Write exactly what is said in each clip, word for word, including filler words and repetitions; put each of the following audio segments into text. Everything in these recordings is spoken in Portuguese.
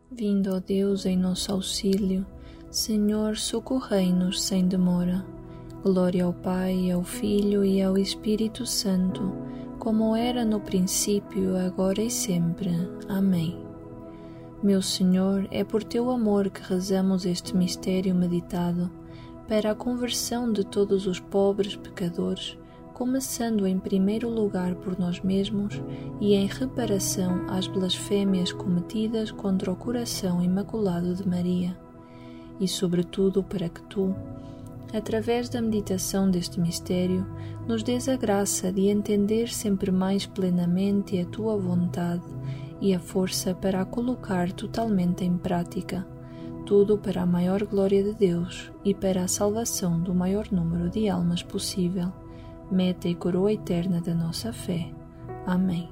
Vindo, ó Deus, em nosso auxílio, Senhor, socorrei-nos sem demora. Glória ao Pai, ao Filho e ao Espírito Santo, como era no princípio, agora e sempre. Amém. Meu Senhor, é por Teu amor que rezamos este mistério meditado, para a conversão de todos os pobres pecadores, começando em primeiro lugar por nós mesmos e em reparação às blasfêmias cometidas contra o coração imaculado de Maria, e sobretudo para que Tu, através da meditação deste mistério, nos dês a graça de entender sempre mais plenamente a Tua vontade e a força para a colocar totalmente em prática, tudo para a maior glória de Deus e para a salvação do maior número de almas possível, meta e coroa eterna da nossa fé. Amém.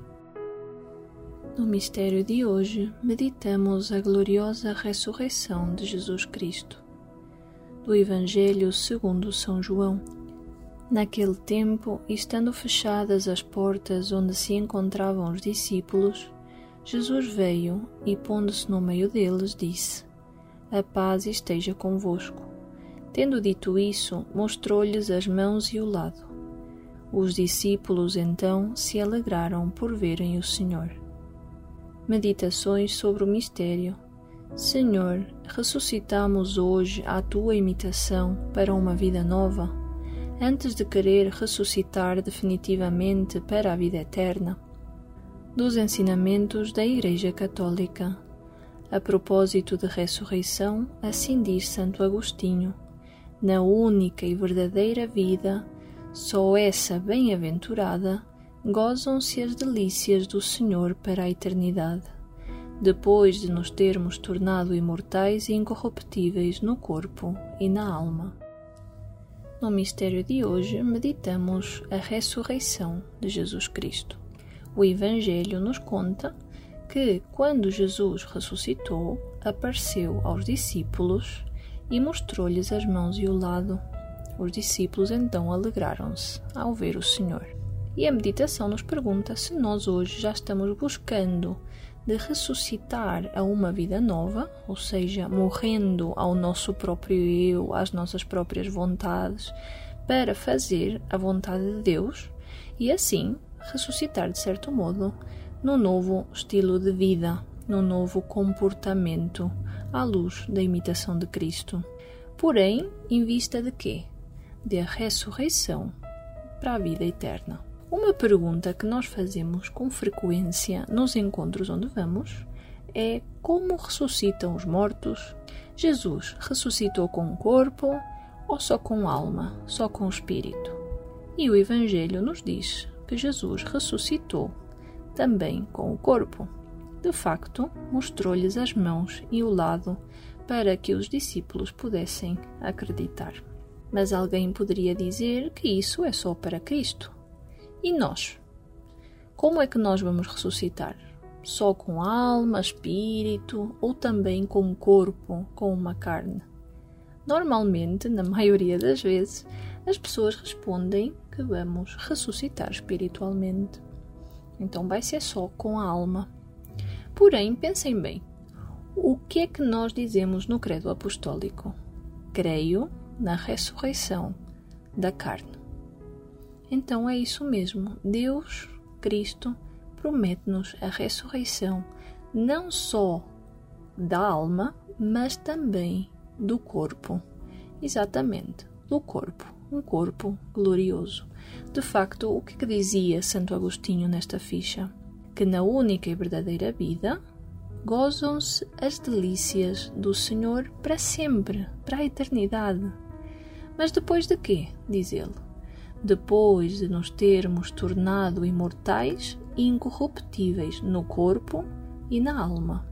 No mistério de hoje, meditamos a gloriosa ressurreição de Jesus Cristo. Do Evangelho segundo São João. Naquele tempo, estando fechadas as portas onde se encontravam os discípulos, Jesus veio e, pondo-se no meio deles, disse: A paz esteja convosco. Tendo dito isso, mostrou-lhes as mãos e o lado. Os discípulos então se alegraram por verem o Senhor. Meditações sobre o mistério. Senhor, ressuscitamos hoje à Tua imitação para uma vida nova, antes de querer ressuscitar definitivamente para a vida eterna. Dos ensinamentos da Igreja Católica. A propósito de ressurreição, assim diz Santo Agostinho: na única e verdadeira vida, só essa bem-aventurada, gozam-se as delícias do Senhor para a eternidade, depois de nos termos tornado imortais e incorruptíveis no corpo e na alma. No mistério de hoje, meditamos a ressurreição de Jesus Cristo. O Evangelho nos conta que, quando Jesus ressuscitou, apareceu aos discípulos e mostrou-lhes as mãos e o lado. Os discípulos então alegraram-se ao ver o Senhor. E a meditação nos pergunta se nós hoje já estamos buscando de ressuscitar a uma vida nova, ou seja, morrendo ao nosso próprio eu, às nossas próprias vontades, para fazer a vontade de Deus e assim ressuscitar de certo modo no novo estilo de vida, no novo comportamento à luz da imitação de Cristo. Porém, em vista de quê? De a ressurreição para a vida eterna. Uma pergunta que nós fazemos com frequência nos encontros onde vamos é: como ressuscitam os mortos? Jesus ressuscitou com o corpo ou só com a alma, só com o espírito? E o Evangelho nos diz que Jesus ressuscitou também com o corpo. De facto, mostrou-lhes as mãos e o lado para que os discípulos pudessem acreditar. Mas alguém poderia dizer que isso é só para Cristo. E nós? Como é que nós vamos ressuscitar? Só com alma, espírito ou também com o corpo, com uma carne? Normalmente, na maioria das vezes, as pessoas respondem que vamos ressuscitar espiritualmente. Então vai ser só com a alma. Porém, pensem bem, o que é que nós dizemos no credo apostólico? Creio na ressurreição da carne. Então é isso mesmo, Deus, Cristo, promete-nos a ressurreição não só da alma, mas também do corpo. Exatamente, do corpo, um corpo glorioso. De facto, o que, que dizia Santo Agostinho nesta ficha? Que na única e verdadeira vida gozam-se as delícias do Senhor para sempre, para a eternidade. Mas depois de quê? Diz ele. Depois de nos termos tornado imortais e incorruptíveis no corpo e na alma.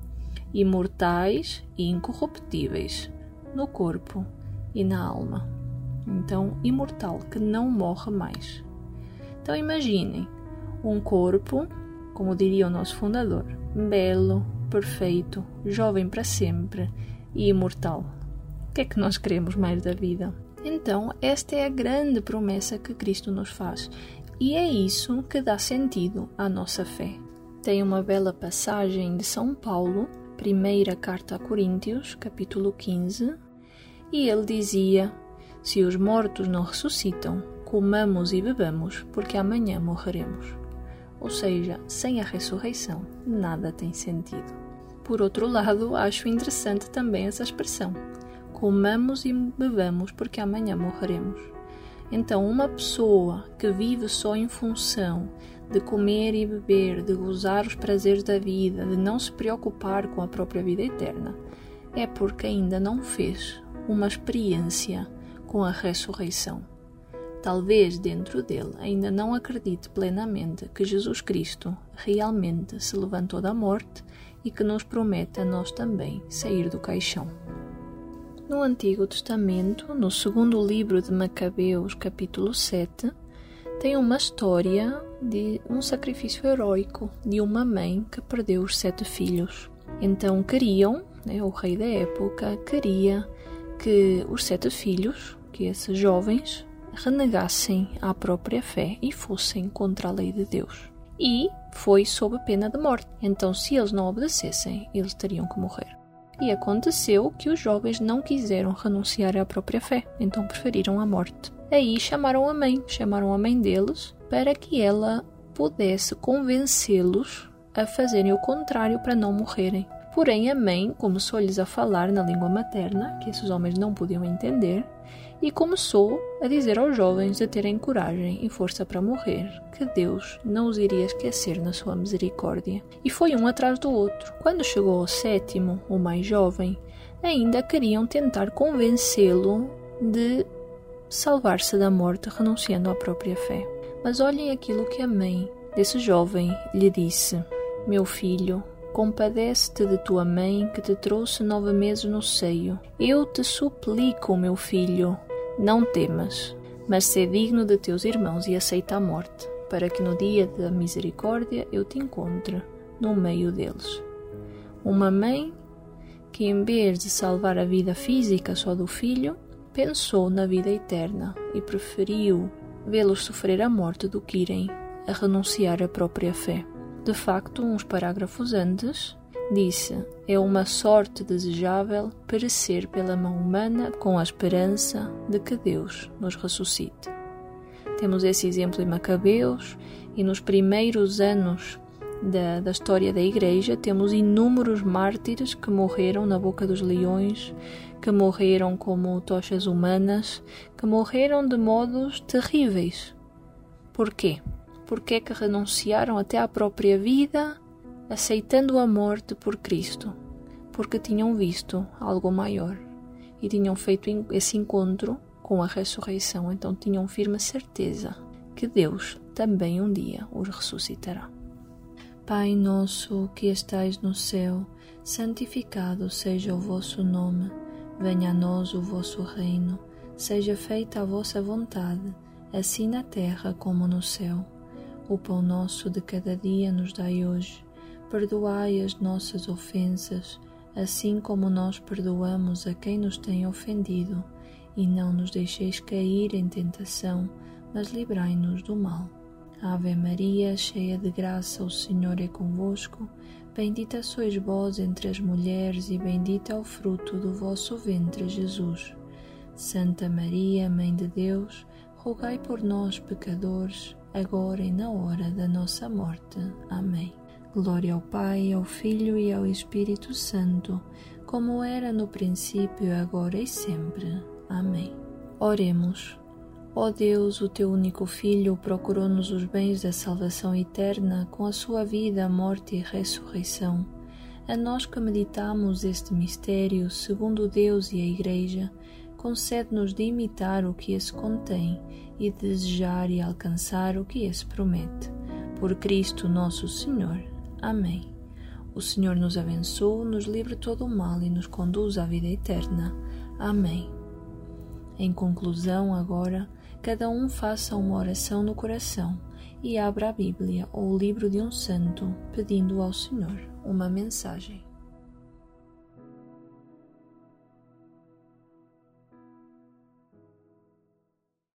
Imortais e incorruptíveis no corpo e na alma. Então, imortal, que não morre mais. Então, imaginem um corpo, como diria o nosso fundador, belo, perfeito, jovem para sempre e imortal. O que é que nós queremos mais da vida? Então, esta é a grande promessa que Cristo nos faz e é isso que dá sentido à nossa fé. Tem uma bela passagem de São Paulo primeira carta a Coríntios, capítulo quinze, e ele dizia: se os mortos não ressuscitam, comamos e bebamos, porque amanhã morreremos. Ou seja, sem a ressurreição, nada tem sentido. Por outro lado, acho interessante também essa expressão: comamos e bebamos, porque amanhã morreremos. Então, uma pessoa que vive só em função de comer e beber, de gozar os prazeres da vida, de não se preocupar com a própria vida eterna, é porque ainda não fez uma experiência com a ressurreição. Talvez dentro dele ainda não acredite plenamente que Jesus Cristo realmente se levantou da morte e que nos promete a nós também sair do caixão. No Antigo Testamento, no segundo livro de Macabeus, capítulo sete, tem uma história de um sacrifício heróico de uma mãe que perdeu os sete filhos. Então queriam, né, o rei da época queria que os sete filhos, que esses jovens, renegassem a própria fé e fossem contra a lei de Deus. E foi sob pena de morte. Então, se eles não obedecessem, eles teriam que morrer. E aconteceu que os jovens não quiseram renunciar à própria fé, então preferiram a morte. Aí chamaram a mãe, chamaram a mãe deles, para que ela pudesse convencê-los a fazerem o contrário para não morrerem. Porém, a mãe começou-lhes a falar na língua materna, que esses homens não podiam entender, e começou a dizer aos jovens de terem coragem e força para morrer, que Deus não os iria esquecer na sua misericórdia. E foi um atrás do outro. Quando chegou ao sétimo, o mais jovem, ainda queriam tentar convencê-lo de salvar-se da morte renunciando à própria fé. Mas olhem aquilo que a mãe desse jovem lhe disse: meu filho, compadece-te de tua mãe que te trouxe nove meses no seio. Eu te suplico, meu filho, não temas, mas sê digno de teus irmãos e aceita a morte, para que no dia da misericórdia eu te encontre no meio deles. Uma mãe que, em vez de salvar a vida física só do filho, pensou na vida eterna e preferiu vê-los sofrer a morte do que irem a renunciar à própria fé. De facto, uns parágrafos antes, disse: é uma sorte desejável perecer pela mão humana com a esperança de que Deus nos ressuscite. Temos esse exemplo em Macabeus, e nos primeiros anos da, da história da Igreja temos inúmeros mártires que morreram na boca dos leões, que morreram como tochas humanas, que morreram de modos terríveis. Por quê? Porque é que renunciaram até à própria vida, aceitando a morte por Cristo? Porque tinham visto algo maior e tinham feito esse encontro com a ressurreição, então tinham firme certeza que Deus também um dia os ressuscitará. Pai nosso que estais no céu, santificado seja o vosso nome, venha a nós o vosso reino, seja feita a vossa vontade, assim na terra como no céu. O pão nosso de cada dia nos dai hoje. Perdoai as nossas ofensas, assim como nós perdoamos a quem nos tem ofendido. E não nos deixeis cair em tentação, mas livrai-nos do mal. Ave Maria, cheia de graça, o Senhor é convosco. Bendita sois vós entre as mulheres, e bendito é o fruto do vosso ventre, Jesus. Santa Maria, Mãe de Deus, rogai por nós, pecadores, agora e na hora da nossa morte. Amém. Glória ao Pai, ao Filho e ao Espírito Santo, como era no princípio, agora e sempre. Amém. Oremos. Ó Deus, o teu único Filho procurou-nos os bens da salvação eterna com a sua vida, morte e ressurreição. A nós que meditamos este mistério, segundo Deus e a Igreja, concede-nos de imitar o que esse contém e desejar e alcançar o que esse promete. Por Cristo nosso Senhor. Amém. O Senhor nos abençoe, nos livre de todo o mal e nos conduz à vida eterna. Amém. Em conclusão, agora, cada um faça uma oração no coração e abra a Bíblia ou o livro de um santo, pedindo ao Senhor uma mensagem.